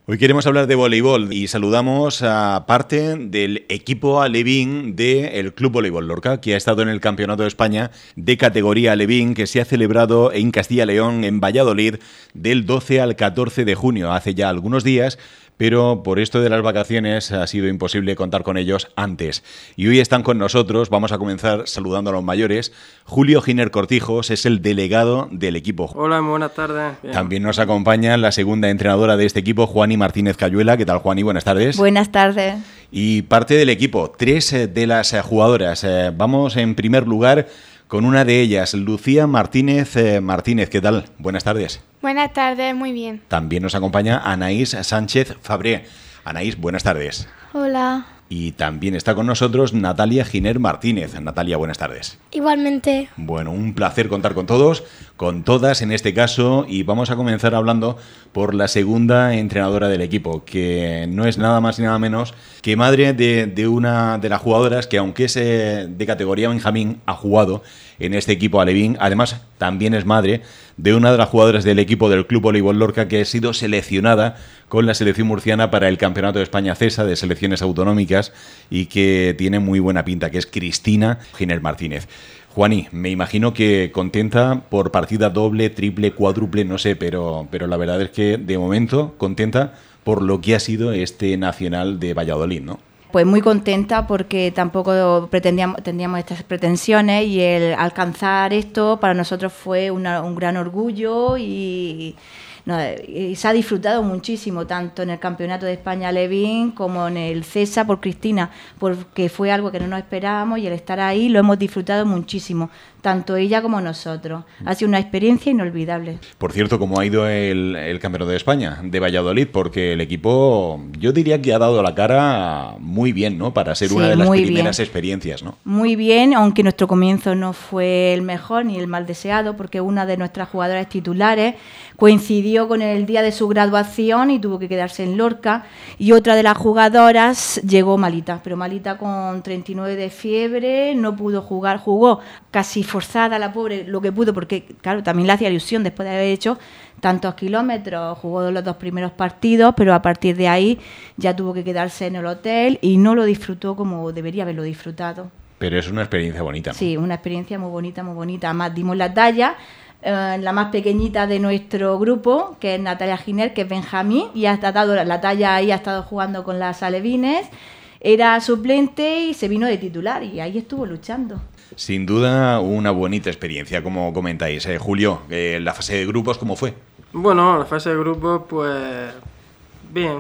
Hoy queremos hablar de voleibol y saludamos a parte del equipo alevín del Club Voleibol Lorca, que ha estado en el Campeonato de España de categoría alevín, que se ha celebrado en Castilla y León, en Valladolid, del 12 al 14 de junio, hace ya algunos días, pero por esto de las vacaciones ha sido imposible contar con ellos antes. Y hoy están con nosotros, vamos a comenzar saludando a los mayores. Julio Giner Cortijos es el delegado del equipo. Hola, muy buenas tardes. Bien. También nos acompaña la segunda entrenadora de este equipo, Juani Martínez Cayuela. ¿Qué tal, Juani? Buenas tardes. Buenas tardes. Y parte del equipo, tres de las jugadoras. Vamos en primer lugar con una de ellas, Lucía Martínez Martínez. ¿Qué tal? Buenas tardes. Buenas tardes, muy bien. También nos acompaña Anaís Sánchez Fabré. Anaís, buenas tardes. Hola. Y también está con nosotros Natalia Giner Martínez. Natalia, buenas tardes. Igualmente. Bueno, un placer contar con todos, con todas en este caso, y vamos a comenzar hablando por la segunda entrenadora del equipo, que no es nada más y nada menos que madre de una de las jugadoras que, aunque es de categoría Benjamín, ha jugado en este equipo alevín. Además, también es madre de una de las jugadoras del equipo del Club Voleibol Lorca, que ha sido seleccionada con la selección murciana para el Campeonato de España CESA de selecciones autonómicas y que tiene muy buena pinta, que es Cristina Giner Martínez. Juani, me imagino que contenta por partida doble, triple, cuádruple, no sé, pero la verdad es que de momento contenta por lo que ha sido este Nacional de Valladolid, ¿no? Pues muy contenta porque tampoco teníamos estas pretensiones y el alcanzar esto para nosotros fue un gran orgullo y se ha disfrutado muchísimo, tanto en el Campeonato de España Alevín como en el CESA por Cristina, porque fue algo que no nos esperábamos y el estar ahí lo hemos disfrutado muchísimo, tanto ella como nosotros. Ha sido una experiencia inolvidable. Por cierto, ¿cómo ha ido el Campeonato de España de Valladolid? Porque el equipo, yo diría que ha dado la cara muy bien, ¿no? Para ser una de las primeras experiencias, ¿no? Muy bien, aunque nuestro comienzo no fue el mejor ni el mal deseado, porque una de nuestras jugadoras titulares coincidió con el día de su graduación y tuvo que quedarse en Lorca, y otra de las jugadoras llegó malita, pero malita con 39 de fiebre, no pudo jugar, jugó casi forzada la pobre, lo que pudo, porque claro, también le hacía ilusión después de haber hecho tantos kilómetros, jugó los 2 primeros partidos, pero a partir de ahí ya tuvo que quedarse en el hotel y no lo disfrutó como debería haberlo disfrutado. Pero es una experiencia bonita, ¿no? Sí, una experiencia muy bonita, muy bonita. Además dimos la talla, la más pequeñita de nuestro grupo, que es Natalia Giner, que es Benjamín, y ha dado la talla ahí, ha estado jugando con las alevines, era suplente y se vino de titular y ahí estuvo luchando. Sin duda una bonita experiencia, como comentáis. Julio, la fase de grupos, ¿cómo fue? Bueno, la fase de grupos, pues bien,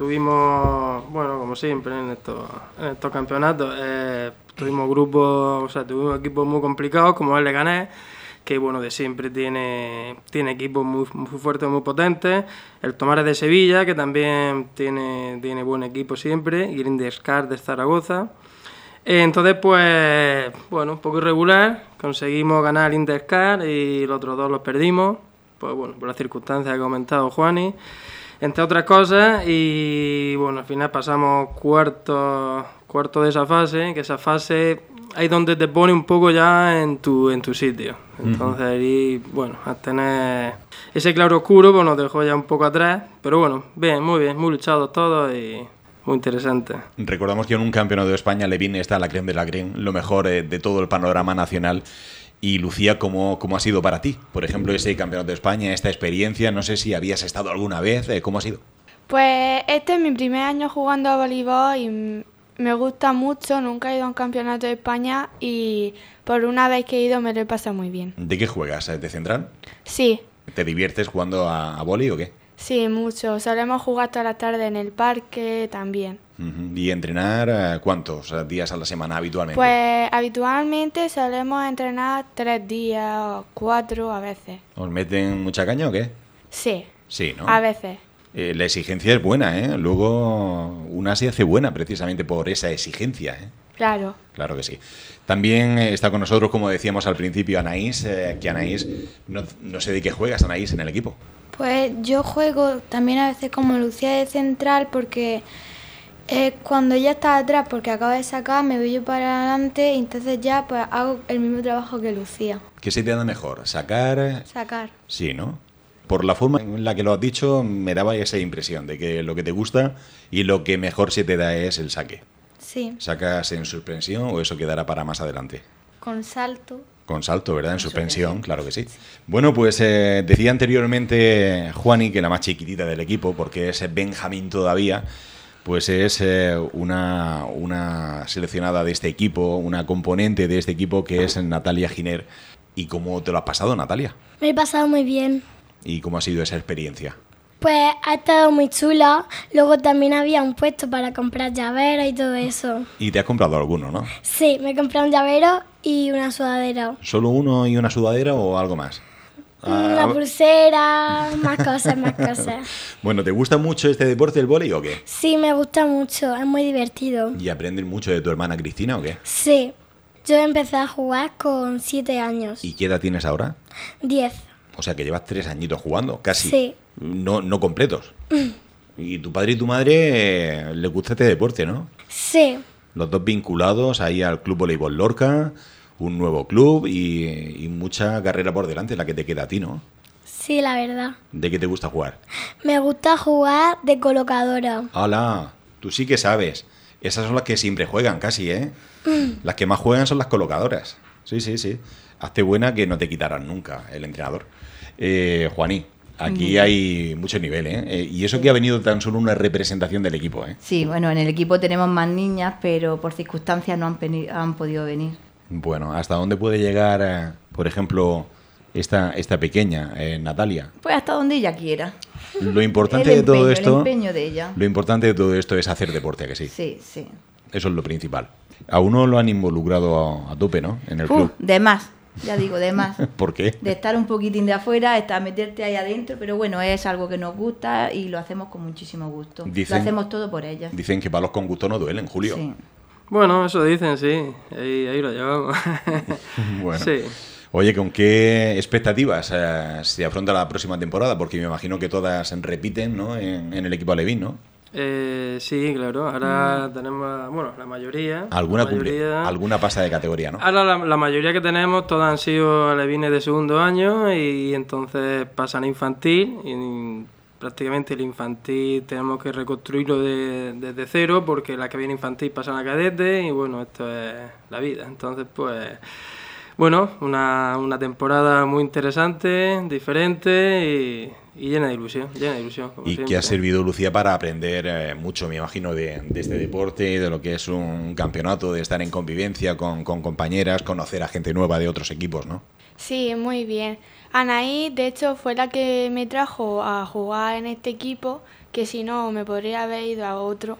tuvimos, bueno, como siempre en estos campeonatos, tuvimos grupos, o sea, tuvimos equipos muy complicados, como el Leganés, que bueno, de siempre tiene equipos muy fuertes, muy potentes. El Tomares de Sevilla, que también tiene buen equipo siempre, y el Indescar de Zaragoza. Entonces, pues, bueno, un poco irregular, conseguimos ganar el Indescar y los otros dos los perdimos, pues bueno, por las circunstancias que ha comentado Juani, entre otras cosas, y bueno, al final pasamos cuarto de esa fase, que esa fase ahí donde te pone un poco ya en tu sitio. Entonces ahí, bueno, al tener ese claro oscuro, pues nos dejó ya un poco atrás, pero bueno, bien, muy luchados todos y muy interesante. Recordamos que en un Campeonato de España Alevín está la crème de la crème, lo mejor de todo el panorama nacional. Y Lucía, ¿cómo ha sido para ti? Por ejemplo, ese Campeonato de España, esta experiencia, no sé si habías estado alguna vez, ¿cómo ha sido? Pues este es mi primer año jugando a voleibol y me gusta mucho, nunca he ido a un Campeonato de España y por una vez que he ido me lo he pasado muy bien. ¿De qué juegas? ¿De central? Sí. ¿Te diviertes jugando a vóley o qué? Sí, mucho. Solemos jugar toda la tarde en el parque también. ¿Y entrenar cuántos días a la semana habitualmente? Pues habitualmente solemos entrenar 3 días o 4 a veces. ¿Os meten mucha caña o qué? Sí. Sí, ¿no? A veces. La exigencia es buena, ¿eh? Luego una se hace buena precisamente por esa exigencia, ¿eh? Claro. Claro que sí. También está con nosotros, como decíamos al principio, Anaís, que Anaís, no sé de qué juegas, Anaís, en el equipo. Pues yo juego también a veces como Lucía de central porque cuando ella está atrás, porque acaba de sacar, me voy yo para adelante y entonces ya pues hago el mismo trabajo que Lucía. ¿Qué se te da mejor? ¿Sacar? Sacar. Sí, ¿no? por la forma en la que lo has dicho, me daba esa impresión de que lo que te gusta y lo que mejor se te da es el saque. Sí, ¿Sacas en suspensión o eso quedará para más adelante? con salto. Con salto, ¿verdad? En suspensión, claro que sí. Bueno, pues decía anteriormente Juani que la más chiquitita del equipo, porque es Benjamín todavía, pues es una seleccionada de este equipo, una componente de este equipo que es Natalia Giner. ¿Y cómo te lo has pasado, Natalia? Me he pasado muy bien. ¿Y cómo ha sido esa experiencia? Pues ha estado muy chula. Luego también había un puesto para comprar llaveros y todo eso. Y te has comprado alguno, ¿no? Sí, me compré un llavero y una sudadera. ¿Solo uno y una sudadera o algo más? Una pulsera, más cosas, más cosas. Bueno, ¿te gusta mucho este deporte, el vóley, o qué? Sí, me gusta mucho, es muy divertido. ¿Y aprendes mucho de tu hermana Cristina, o qué? Sí, yo empecé a jugar con 7 años. ¿Y qué edad tienes ahora? 10. O sea, que llevas 3 añitos jugando, casi. Sí. No completos. Y tu padre y tu madre les gusta este deporte, ¿no? Sí, Los dos vinculados ahí al Club Voleibol Lorca, un nuevo club y mucha carrera por delante, la que te queda a ti, ¿no? sí, la verdad. ¿De qué te gusta jugar? Me gusta jugar de colocadora. ¡Hala! Tú sí que sabes. Esas son las que siempre juegan, casi, ¿eh? Las que más juegan son las colocadoras. Sí, sí, sí. Hazte buena que no te quitarán nunca el entrenador. Juaní, aquí hay mucho nivel, ¿eh? Y eso que ha venido tan solo una representación del equipo, ¿eh? Sí, bueno, en el equipo tenemos más niñas, pero por circunstancias no han podido venir. Bueno, ¿hasta dónde puede llegar, por ejemplo, esta pequeña, Natalia? Pues hasta donde ella quiera. Lo importante El de todo empeño, esto, el empeño de ella. lo importante de todo esto es hacer deporte, ¿a que sí? Sí, sí. Eso es lo principal. A uno lo han involucrado a tope, ¿no? En el club. De más, ya digo, de más. ¿Por qué? De estar un poquitín de afuera, estar meterte ahí adentro, pero bueno, es algo que nos gusta y lo hacemos con muchísimo gusto. Dicen- Lo hacemos todo por ella. Dicen que palos con gusto no duelen, Julio. Sí. Bueno, eso dicen, sí. Ahí lo llevamos. Bueno. Sí. Oye, ¿con qué expectativas se afronta la próxima temporada? Porque me imagino que todas repiten, ¿no? En el equipo alevín, ¿no? Sí, claro. Ahora tenemos, bueno, la mayoría. Alguna la mayoría- alguna pasa de categoría, ¿no? Ahora la mayoría que tenemos, todas han sido alevines de segundo año y entonces pasan a infantil. Y prácticamente el infantil tenemos que reconstruirlo desde cero porque la que viene infantil pasan a cadete y bueno, esto es la vida. Entonces, pues, bueno, una temporada muy interesante, diferente y llena de ilusión, como Y siempre. que ha servido, Lucía, para aprender mucho, me imagino, de este deporte, de lo que es un campeonato, de estar en convivencia con compañeras, conocer a gente nueva de otros equipos, ¿no? Sí, muy bien. Anaí, de hecho, fue la que me trajo a jugar en este equipo, que si no me podría haber ido a otro.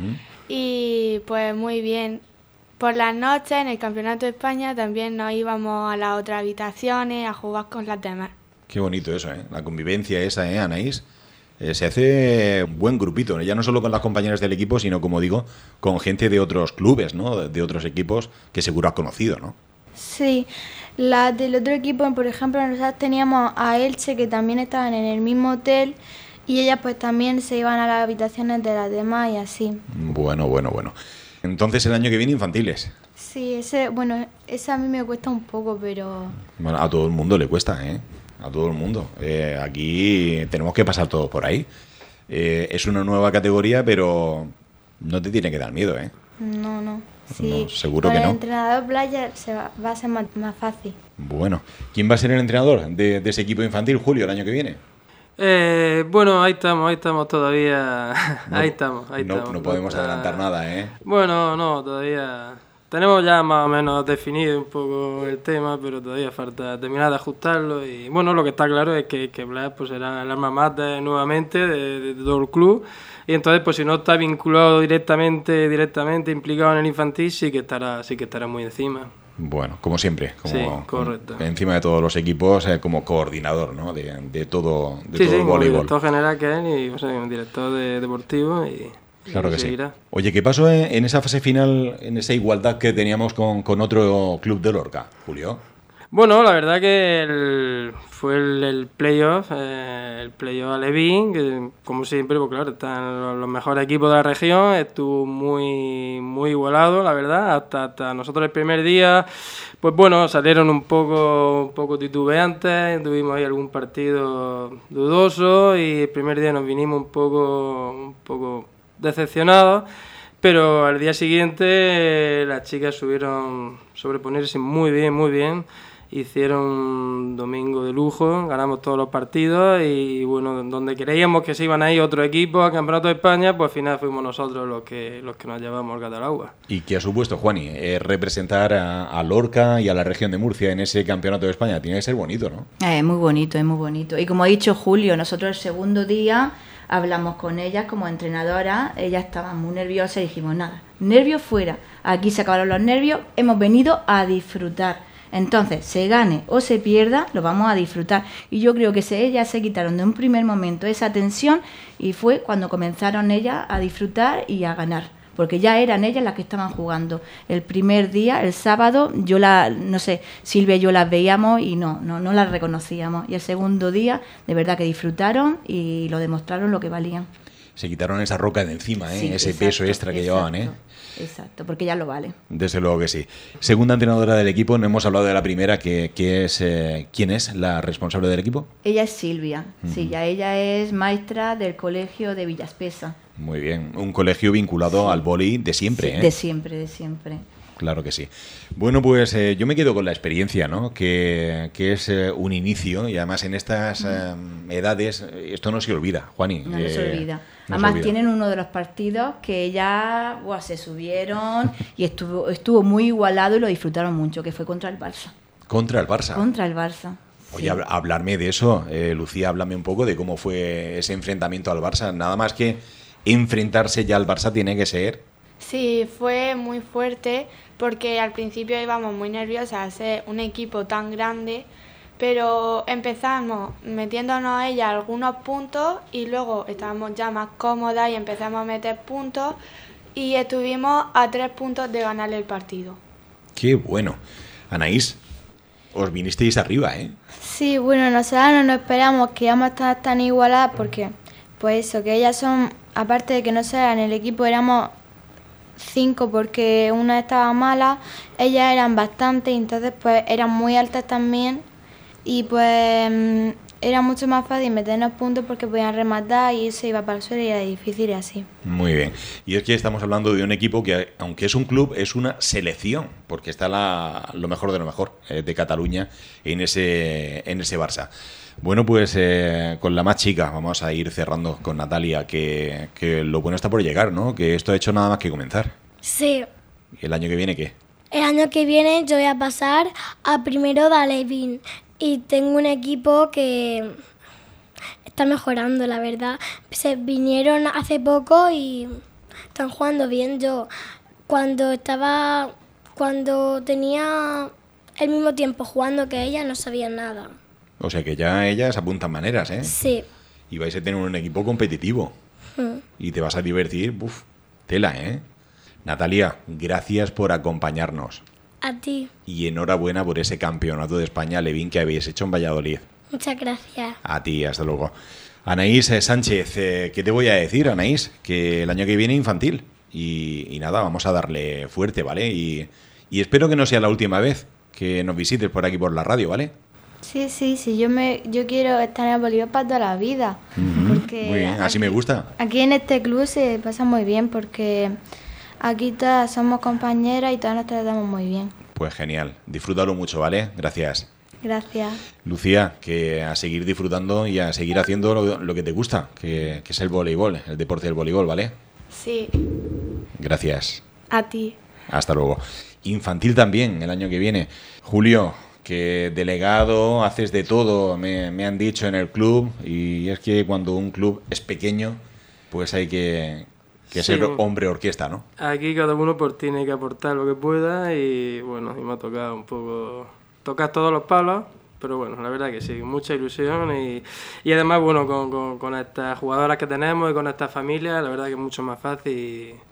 Y pues muy bien. Por las noches en el Campeonato de España también nos íbamos a las otras habitaciones a jugar con las demás. Qué bonito eso, ¿eh? La convivencia esa, ¿eh, Anaís? Se hace un buen grupito, ¿no? Ya no solo con las compañeras del equipo, sino, como digo, con gente de otros clubes, ¿no? De otros equipos que seguro has conocido, ¿no? Sí, las del otro equipo, por ejemplo, nosotros teníamos a Elche, que también estaban en el mismo hotel, y ellas pues también se iban a las habitaciones de las demás y así. Bueno. Entonces, el año que viene, infantiles. Sí, ese a mí me cuesta un poco, pero Bueno, a todo el mundo le cuesta, ¿eh? A todo el mundo. Aquí tenemos que pasar todos por ahí. Es una nueva categoría, pero no te tiene que dar miedo, ¿eh? no. Sí, No, seguro con que el no. entrenador Playa va a ser más fácil. Bueno, ¿quién va a ser el entrenador de ese equipo infantil, Julio, el año que viene? Bueno, ahí estamos todavía. Ahí estamos. No podemos adelantar nada, ¿eh? Bueno, no, todavía. Tenemos ya más o menos definido un poco el tema, pero todavía falta terminar de ajustarlo. Y bueno, lo que está claro es que Blas pues, será el alma mater nuevamente de todo el club. Y entonces, pues si no está vinculado directamente implicado en el infantil, sí que estará muy encima. Bueno, como siempre, Sí, correcto. encima de todos los equipos, como coordinador, ¿no? De todo Sí, el como voleibol. director general que él y o sea, director deportivo y Claro que sí. seguirá. Oye, ¿qué pasó en esa fase final, en esa igualdad que teníamos con otro club de Lorca, Julio? Bueno, la verdad que fue el playoff a Levin, que como siempre, pues claro, están los mejores equipos de la región, estuvo muy, muy igualado, la verdad, hasta nosotros el primer día, pues bueno, salieron un poco titubeantes, tuvimos ahí algún partido dudoso y el primer día nos vinimos un poco decepcionados. Pero al día siguiente las chicas subieron sobreponerse muy bien. Hicieron un domingo de lujo, ganamos todos los partidos y bueno, donde creíamos que se iban a ir otros equipos al Campeonato de España, pues al final fuimos nosotros los que nos llevamos al gato al agua. ¿Y qué ha supuesto, Juani, representar a Lorca y a la región de Murcia en ese Campeonato de España? Tiene que ser bonito, ¿no? Es muy bonito. Y como ha dicho Julio, nosotros el segundo día hablamos con ellas como entrenadoras, ellas estaban muy nerviosas y dijimos, nada, nervios fuera, aquí se acabaron los nervios, hemos venido a disfrutar. Entonces, se gane o se pierda, lo vamos a disfrutar. Y yo creo que ellas se quitaron de un primer momento esa tensión y fue cuando comenzaron ellas a disfrutar y a ganar. Porque ya eran ellas las que estaban jugando. El primer día, el sábado, no sé, Silvia y yo las veíamos y no las reconocíamos. Y el segundo día, de verdad que disfrutaron y lo demostraron lo que valían. Se quitaron esa roca de encima, Sí, ese exacto, peso extra que llevaban, ¿eh? Exacto, porque ya lo vale. Desde luego que sí. Segunda entrenadora del equipo, no hemos hablado de la primera, que es ¿quién es la responsable del equipo? Ella es Silvia, sí, ella es maestra del colegio de Villaspesa. Muy bien, un colegio vinculado al vóley de siempre, Sí, ¿eh? de siempre. Claro que sí. Bueno, pues yo me quedo con la experiencia, ¿no? Que es un inicio y además en estas edades esto no se olvida, Juani. No se olvida. No Además se olvida. tienen uno de los partidos que ya se subieron y estuvo muy igualado y lo disfrutaron mucho, que fue contra el Barça. Contra el Barça. Contra el Barça. Oye, Sí. hablarme de eso. Lucía, háblame un poco de cómo fue ese enfrentamiento al Barça. Nada más que enfrentarse ya al Barça tiene que ser... Sí, fue muy fuerte porque al principio íbamos muy nerviosas a ser un equipo tan grande, pero empezamos metiéndonos a ella algunos puntos y luego estábamos ya más cómodas y empezamos a meter puntos y estuvimos a 3 puntos de ganarle el partido. ¡Qué bueno! Anaís, os vinisteis arriba, ¿eh? Sí, bueno, nosotros no nos esperamos que íbamos a estar tan igualadas porque, pues eso, que ellas son, aparte de que no sean en el equipo, éramos 5 porque una estaba mala, ellas eran bastantes y entonces pues eran muy altas también y pues era mucho más fácil meternos puntos porque podían rematar y eso iba para el suelo y era difícil y así. Muy bien. Y es que estamos hablando de un equipo que, aunque es un club, es una selección, porque está lo mejor de lo mejor de Cataluña en ese Barça. Bueno, pues con la más chica vamos a ir cerrando con Natalia, que lo bueno está por llegar, ¿no? Que esto ha hecho nada más que comenzar. Sí. ¿Y el año que viene qué? El año que viene yo voy a pasar a primero de Alevín y tengo un equipo que está mejorando, la verdad. Se vinieron hace poco y están jugando bien. Yo cuando tenía el mismo tiempo jugando que ella no sabía nada. O sea que ya ellas apuntan maneras, ¿eh? Sí. Y vais a tener un equipo competitivo. Y te vas a divertir, tela, ¿eh? Natalia, gracias por acompañarnos. A ti. Y enhorabuena por ese campeonato de España Alevín que habéis hecho en Valladolid. Muchas gracias. A ti, hasta luego. Anaís Sánchez, ¿qué te voy a decir, Anaís? Que el año que viene infantil. Y nada, vamos a darle fuerte, ¿vale? Y espero que no sea la última vez que nos visites por aquí por la radio, ¿vale? Sí, yo quiero estar en el voleibol para toda la vida. Porque Muy bien, así me gusta. Aquí en este club se pasa muy bien porque aquí todas somos compañeras y todas nos tratamos muy bien. Pues genial, disfrútalo mucho, ¿vale? Gracias. Gracias. Lucía, que a seguir disfrutando y a seguir haciendo lo que te gusta, que es el voleibol, el deporte del voleibol, ¿vale? Sí, Gracias. a ti. Hasta luego. Infantil también, el año que viene. Julio, que delegado, haces de todo, me han dicho en el club, y es que cuando un club es pequeño, pues hay que ser hombre orquesta, ¿no? Aquí cada uno pues tiene que aportar lo que pueda y bueno, y me ha tocado un poco tocar todos los palos, pero bueno, la verdad que sí, mucha ilusión y además bueno, con estas jugadoras que tenemos y con esta familia, la verdad que es mucho más fácil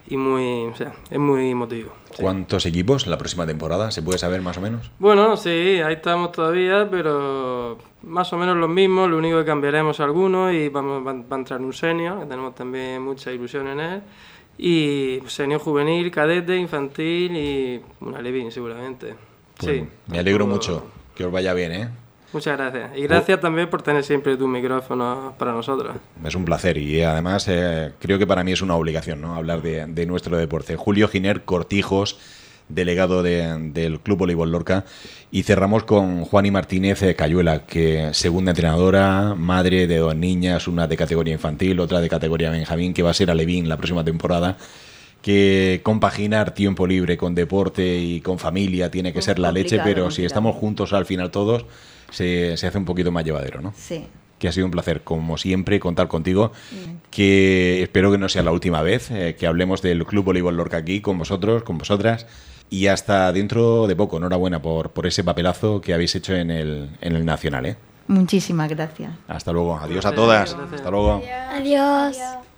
muy, o sea, es muy emotivo. Sí. ¿Cuántos equipos la próxima temporada? ¿Se puede saber más o menos? Bueno, sí, ahí estamos todavía, pero más o menos los mismos, lo único que cambiaremos algunos y va a entrar un senior, que tenemos también mucha ilusión en él, y senior juvenil, cadete, infantil y una Alevín seguramente. Pues sí. me alegro mucho, que os vaya bien, ¿eh? Muchas gracias. Y gracias también por tener siempre tu micrófono para nosotros. Es un placer y además creo que para mí es una obligación, ¿no? Hablar de nuestro deporte. Julio Giner Cortijos, delegado del Club Voleibol Lorca, y cerramos con Juani Martínez Cayuela, que segunda entrenadora, madre de 2 niñas, una de categoría infantil, otra de categoría Benjamín, que va a ser alevín la próxima temporada, que compaginar tiempo libre con deporte y con familia tiene que ser la leche, pero si estamos juntos al final todos, se hace un poquito más llevadero, ¿no? Sí. Que ha sido un placer, como siempre, contar contigo, que espero que no sea la última vez que hablemos del Club Voleibol Lorca aquí con vosotros, con vosotras, y hasta dentro de poco. Enhorabuena por ese papelazo que habéis hecho en el Nacional, ¿eh? Muchísimas gracias. Hasta luego. Adiós a todas. Gracias. Hasta luego. Adiós.